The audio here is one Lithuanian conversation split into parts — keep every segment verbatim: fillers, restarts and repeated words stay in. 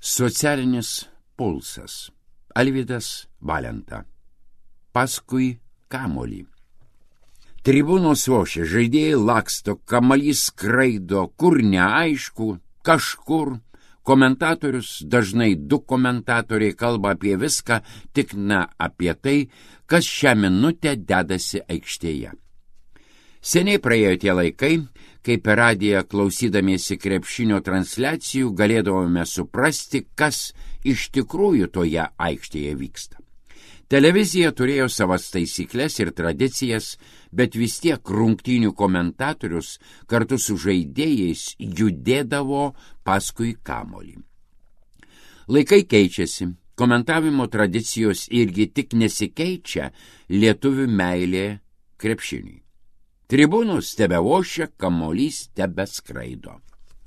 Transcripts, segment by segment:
Socialinis pulsas. Alvydas Valenta. Paskui kamolį. Tribūnos ošia, žaidėjai laksto, kamalys skraido, kur neaišku, kažkur. Komentatorius, dažnai du komentatoriai kalba apie viską, tik ne apie tai, kas šią minutę dedasi aikštėje. Seniai praėjo tie laikai, kai per radiją klausydamiesi krepšinio transliacijų galėdavome suprasti, kas iš tikrųjų toje aikštėje vyksta. Televizija turėjo savas taisyklės ir tradicijas, bet vis tiek rungtynių komentatorius kartu su žaidėjais judėdavo paskui kamolį. Laikai keičiasi, komentavimo tradicijos irgi tik nesikeičia, lietuvių meilė krepšiniui. Tribūnos tebeošia, kamolys tebeskraido.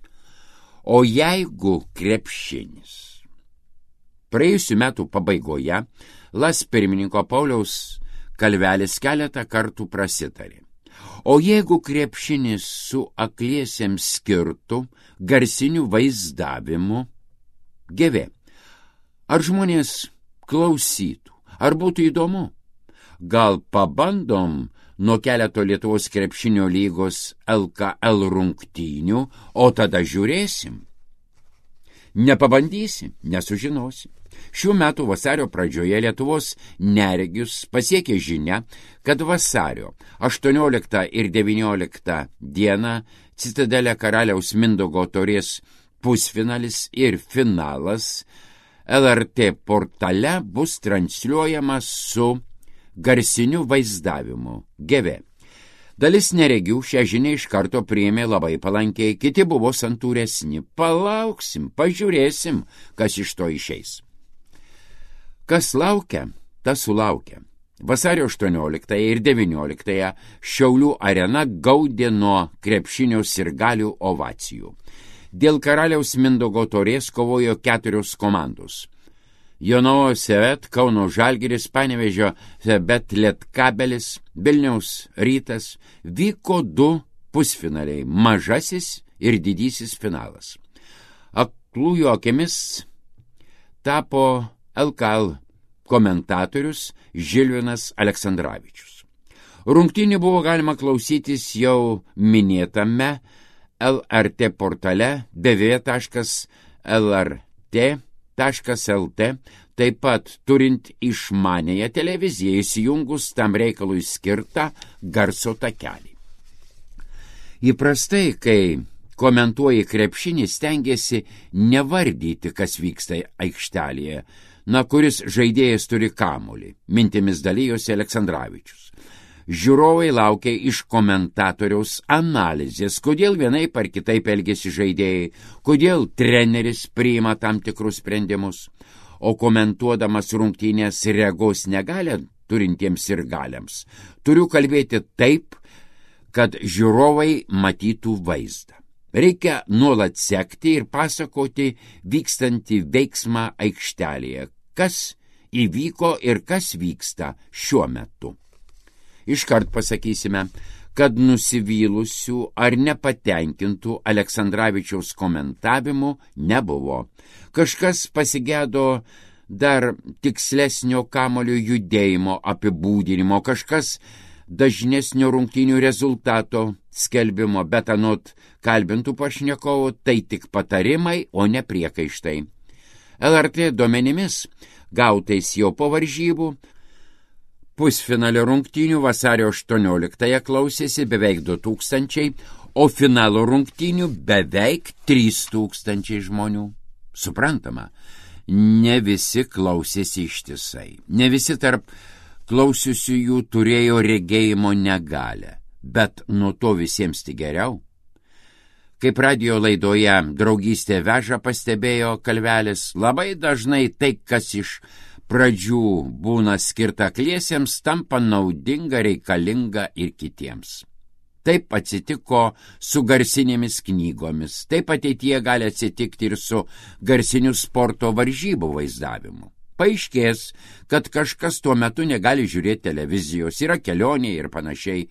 O jeigu krepšinis? Praėjusių metų pabaigoje Las pirmininko Pauliaus kalvelis keletą kartų prasitarė. O jeigu krepšinis su akliesiems skirtų garsiniu vaizdavimu, gevė, ar žmonės klausytų, ar būtų įdomu? Gal pabandom nuo keleto Lietuvos krepšinio lygos L K L rungtynių, o tada žiūrėsim? Nepabandysim, nesužinosim. Šių metų vasario pradžioje Lietuvos neregius pasiekė žinia, kad vasario aštuonioliktą ir devynioliktą dieną Citadelė karaliaus Mindaugo taurės pusfinalis ir finalas L R T portale bus transliuojamas su garsiniu vaizdavimu. Gevė. Dalis neregių šią žinią iš karto priėmė labai palankiai, kiti buvo santūresni. Palauksim, pažiūrėsim, kas iš to išeis. Kas laukia, tas sulaukia. Vasario aštuonioliktąją ir devynioliktąją Šiaulių arena gaudė nuo krepšinio sirgalių ovacijų. Dėl karaliaus Mindaugo taurės kovojo keturios komandos. Jonavos Sevet, Kauno Žalgiris, Panevėžio Bet Lietkabelis, Vilniaus Rytas. Vyko du pusfinaliai, mažasis ir didysis finalas. Aklųjų akimis tapo L K L komentatorius Žilvinas Aleksandravičius. Rungtynių buvo galima klausytis jau minėtame L R T portale b v taškas l r t taškas l t, taip pat turint išmanėją televiziją įsijungus tam reikalui skirtą garso takelį. Įprastai, kai komentuoji krepšinį, stengiasi nevardyti, kas vyksta aikštelėje, na, kuris žaidėjas turi kamuolį, mintimis dalijosi Aleksandravičius. Žiūrovai laukia iš komentatoriaus analizės, kodėl vienaip ar kitaip elgėsi žaidėjai, kodėl treneris priima tam tikrus sprendimus, o komentuodamas rungtynės regos negalią turintiems sirgaliams, turiu kalbėti taip, kad žiūrovai matytų vaizdą. Reikia nuolat sekti ir pasakoti vykstantį veiksmą aikštelėje, kas įvyko ir kas vyksta šiuo metu. Iškart pasakysime, kad nusivylusių ar nepatenkintų Aleksandravičiaus komentavimu nebuvo. Kažkas pasigėdo dar tikslesnio kamulio judėjimo apibūdinimo, kažkas dažnesnio rungtynių rezultato skelbimo, bet anot kalbintų pašnekovų tai tik patarimai, o ne priekaištai. L R T duomenimis, gautais jau po varžybų, pusfinalio rungtynių vasario aštuonioliktąją klausėsi beveik du tūkstančiai, o finalo rungtynių beveik trys tūkstančiai žmonių. Suprantama, ne visi klausėsi ištisai, ne visi tarp klausiusiųjų turėjo regėjimo negalią, bet nuo to visiems tik geriau. Kaip radijo laidoje Draugystė veža pastebėjo kalvelis, labai dažnai tai, kas iš pradžių būna skirta akliesiems, tampa naudinga, reikalinga ir kitiems. Taip atsitiko su garsinėmis knygomis, taip ateityje gali atsitikti ir su garsiniu sporto varžybų vaizdavimu. Paaiškės, kad kažkas tuo metu negali žiūrėti televizijos, yra kelionė ir panašiai.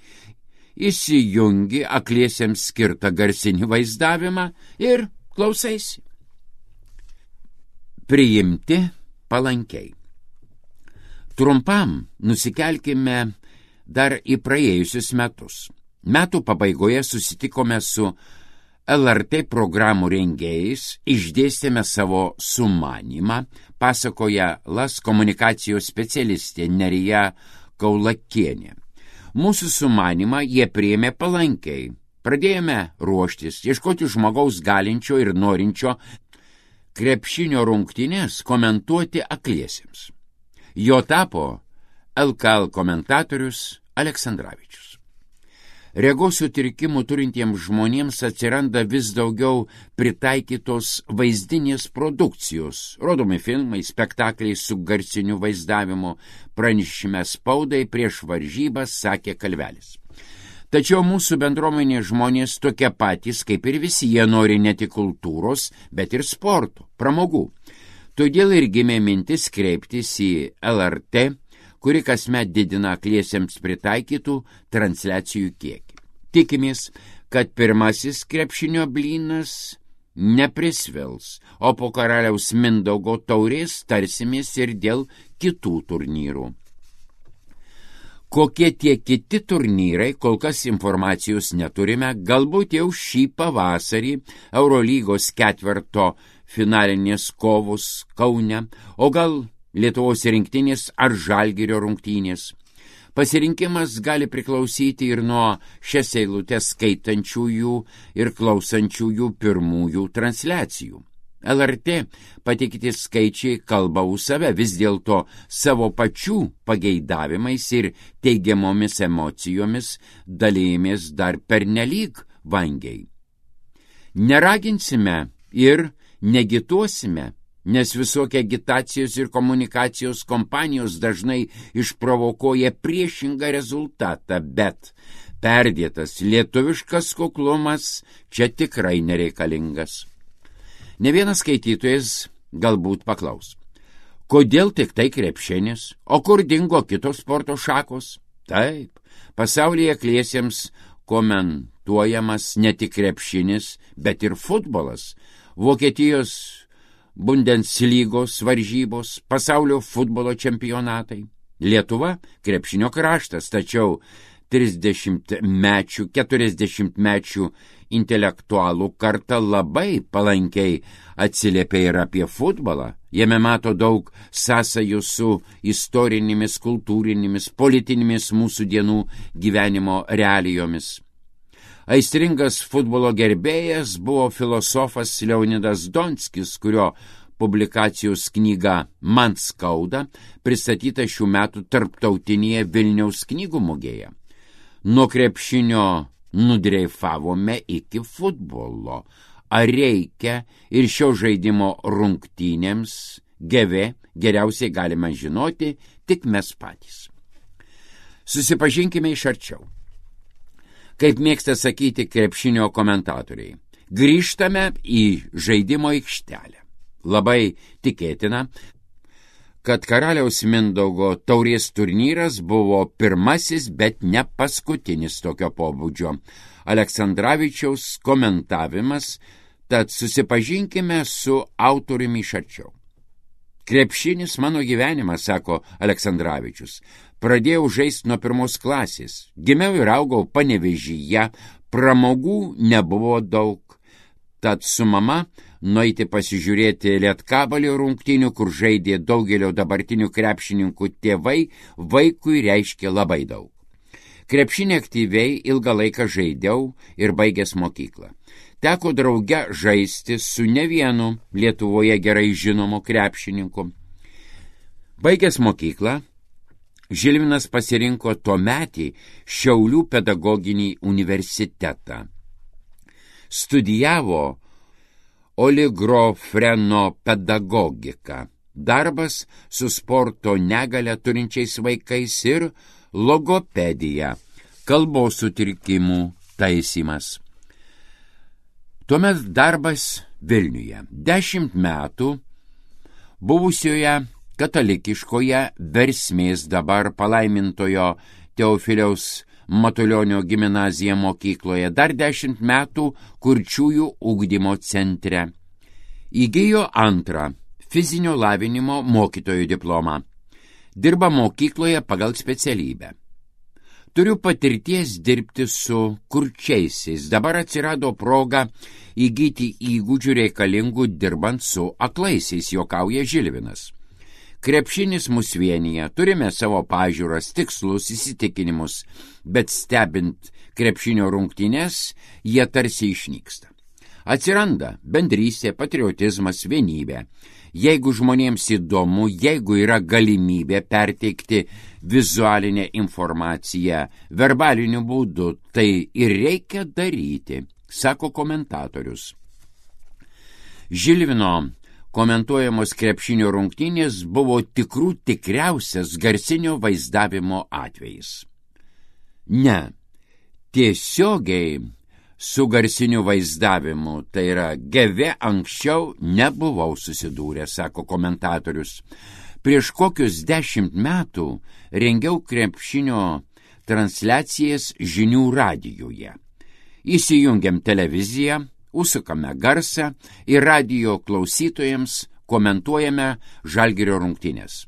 Įsijungi akliesiems skirtą garsinį vaizdavimą ir klausaisi. Priimti palankiai. Trumpam nusikelkime dar į praėjusius metus. Metų pabaigoje susitikome su L R T programų rengėjais, išdėstėme savo sumanymą, pasakoja Las komunikacijos specialistė Nerija Kaulakienė. Mūsų sumanymą jie priėmė palankiai. Pradėjome ruoštis, ieškoti žmogaus galinčio ir norinčio krepšinio rungtynes komentuoti akliesiems. Jo tapo L K L komentatorius Aleksandravičius. Regos sutrikimų turintiems žmonėms atsiranda vis daugiau pritaikytos vaizdinės produkcijos, rodomi filmai, spektakliai su garsiniu vaizdavimu, pranešime spaudai prieš varžybas, sakė Kalvelis. Tačiau mūsų bendruomenė žmonės tokie patys, kaip ir visi, jie nori ne tik kultūros, bet ir sporto, pramogų. Todėl ir gimė mintis kreiptis į L R T, kuri kasmet didina akliesiems pritaikytų transliacijų kiekį. Tikimės, kad pirmasis krepšinio blynas neprisvils, o po karaliaus Mindaugo taurės tarsimės ir dėl kitų turnyrų. Kokie tie kiti turnyrai, kol kas informacijos neturime, galbūt jau šį pavasarį Eurolygos ketverto finalinės kovos Kaune, o gal Lietuvos rinktinės ar Žalgirio rungtynės. Pasirinkimas gali priklausyti ir nuo šias eilutes skaitančiųjų ir klausančiųjų pirmųjų transliacijų. L R T pateikti skaičiai kalba už save, vis dėlto savo pačių pageidavimais ir teigiamomis emocijomis dalijamės dar pernelyg vangiai. Neraginsime ir negituosime, nes visokie agitacijos ir komunikacijos kompanijos dažnai išprovokuoja priešingą rezultatą, bet perdėtas lietuviškas kuklumas čia tikrai nereikalingas. Ne vienas skaitytojas galbūt paklaus, kodėl tik tai krepšinis, o kur dingo kitos sporto šakos? Taip, pasaulyje akliesiems komentuojamas ne tik krepšinis, bet ir futbolas, Vokietijos Bundeslygos varžybos, pasaulio futbolo čempionatai. Lietuva krepšinio kraštas, tačiau trisdešimtmečių, keturiasdešimtmečių intelektualų karta labai palankiai atsiliepia ir apie futbolą. Jame mato daug sąsajų su istorinėmis, kultūrinėmis, politinėmis mūsų dienų gyvenimo realijomis. Aistringas futbolo gerbėjas buvo filosofas Leonidas Donskis, kurio publikacijos knyga Man skauda pristatyta šių metų tarptautinėje Vilniaus knygų mugėje. Nuo krepšinio nudreifavome iki futbolo. Ar reikia ir šio žaidimo rungtynėms geve geriausiai galime žinoti tik mes patys. Susipažinkime iš arčiau. Kaip mėgsta sakyti krepšinio komentatoriai, grįžtame į žaidimo aikštelę. Labai tikėtina, kad karaliaus Mindaugo taurės turnyras buvo pirmasis, bet ne paskutinis tokio pobūdžio. Aleksandravičiaus komentavimas, tad susipažinkime su autoriumi iš arčiau. Krepšinis mano gyvenimas, sako Aleksandravičius. Pradėjau žaisti nuo pirmos klasės. Gimiau ir augau Panevėžyje, pramogų nebuvo daug. Tad su mama nueiti pasižiūrėti Lietkabalio rungtynių, kur žaidė daugelio dabartinių krepšininkų tėvai, vaikui reiškia labai daug. Krepšinį aktyviai ilgą laiką žaidžiau ir baigęs mokyklą. Teko drauge žaisti su ne vienu Lietuvoje gerai žinomu krepšininku. Baigęs mokyklą, Žilvinas pasirinko tuometį Šiaulių pedagoginį universitetą. Studijavo oligofreno pedagogiką, darbas su sporto negalią turinčiais vaikais ir logopedija, kalbos sutrikimų taisymas. Tuomet darbas Vilniuje. Dešimt metų buvusioje katalikiškoje Versmės dabar palaimintojo Teofiliaus Matulionio gimnazija mokykloje, dar dešimt metų Kurčiųjų ugdymo centre. Įgijo antrą fizinio lavinimo mokytojo diplomą. Dirba mokykloje pagal specialybę. Turiu patirties dirbti su kurčiaisiais. Dabar atsirado proga įgyti įgūdžių reikalingų dirbant su aklaisiais, juokauja Žilvinas. Krepšinis mus vienyje, turime savo pažiūras, tikslus, įsitikinimus, bet stebint krepšinio rungtynes, jie tarsi išnyksta. Atsiranda bendrystė, patriotizmas, vienybė. Jeigu žmonėms įdomu, jeigu yra galimybė perteikti vizualinę informaciją verbaliniu būdu, tai ir reikia daryti, sako komentatorius. Žilvino komentuojamos krepšinio rungtynės buvo tikrų tikriausias garsinio vaizdavimo atvejis. Ne, tiesiogiai su garsiniu vaizdavimu, tai yra gyve, anksčiau nebuvau susidūręs, sako komentatorius. Prieš kokius dešimt metų rengiau krepšinio transliacijas žinių radijuje. Įsijungiam televiziją, užsukame garsą ir radijo klausytojams komentuojame Žalgirio rungtynes.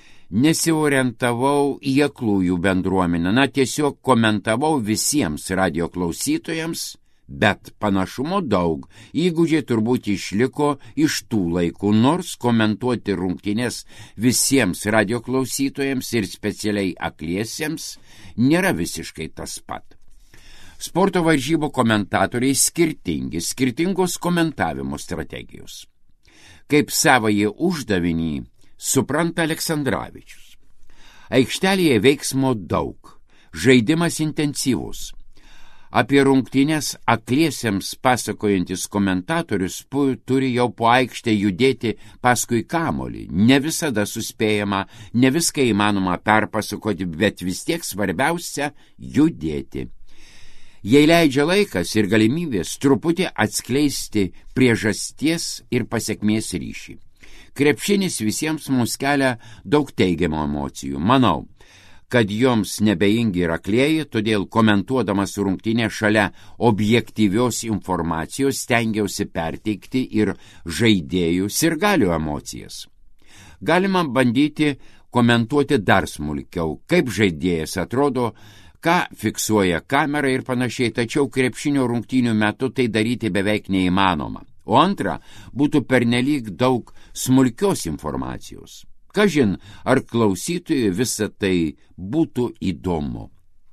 Nesiorientavau į aklųjų bendruomenę, na tiesiog komentavau visiems radijo klausytojams, bet panašumo daug, įgūdžiai turbūt išliko iš tų laikų, nors komentuoti rungtynes visiems radijo klausytojams ir specialiai akliesiems nėra visiškai tas pat. Sporto varžybų komentatoriai skirtingi, skirtingos komentavimo strategijos. Kaip savąjį uždavinį supranta Aleksandravičius. Aikštelėje veiksmo daug, žaidimas intensyvus. Apie rungtynes akliesiems pasakojantis komentatorius turi jau po aikštę judėti paskui kamuolį. Ne visada suspėjama, ne viską įmanoma perpasakoti, bet vis tiek svarbiausia judėti. Jei leidžia laikas ir galimybės truputį atskleisti priežasties ir pasekmės ryšį. Krepšinis visiems mums kelia daug teigiamų emocijų. Manau, kad joms nebeingi ir aklieji, todėl komentuodamas rungtynę šalia objektyvios informacijos stengiausi perteikti ir žaidėjų sirgalių emocijas. Galima bandyti komentuoti dar smulkiau, kaip žaidėjas atrodo, ką fiksuoja kamera ir panašiai, tačiau krepšinio rungtynių metu tai daryti beveik neįmanoma. O antra, būtų pernelyg daug smulkios informacijos. Kažin, ar klausytojui visa tai būtų įdomu.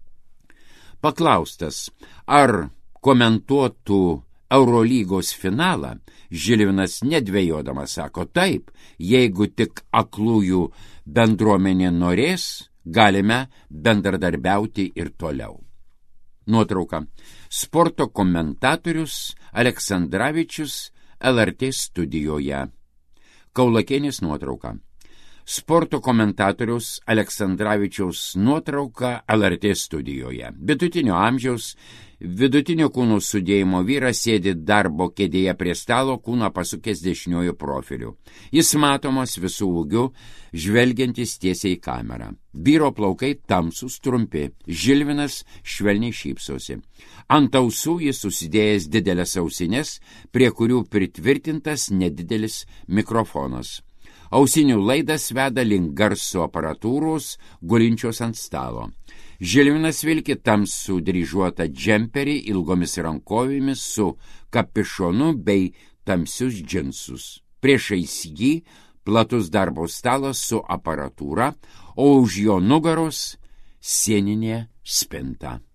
Paklaustas, ar komentuotų Eurolygos finalą, Žilvinas nedvejodamas sako, taip, jeigu tik aklųjų bendruomenė norės, galime bendradarbiauti ir toliau. Nuotrauka. Sporto komentatorius Aleksandravičius L R T studijoje. Kaulakienis nuotrauka. Sporto komentatorius Aleksandravičiaus nuotrauka L R T studijoje. Vidutinio amžiaus, vidutinio kūno sudėjimo vyras sėdi darbo kėdėje prie stalo, kūną pasukęs dešiniuoju profiliu. Jis matomas visų ūgių, žvelgiantis tiesiai į kamerą. Vyro plaukai tamsūs, trumpi, Žilvinas švelniai šypsosi. Ant ausų jis susidėjęs didelės ausinės, prie kurių pritvirtintas nedidelis mikrofonas. Ausinių laidas veda link garso aparatūros, gulinčios ant stalo. Žilvinas vilki tamsų dryžuotą džemperį ilgomis rankovėmis su kapišonu bei tamsius džinsus. Priešais jį platus darbo stalas su aparatūra, o už jo nugaros sieninė spinta.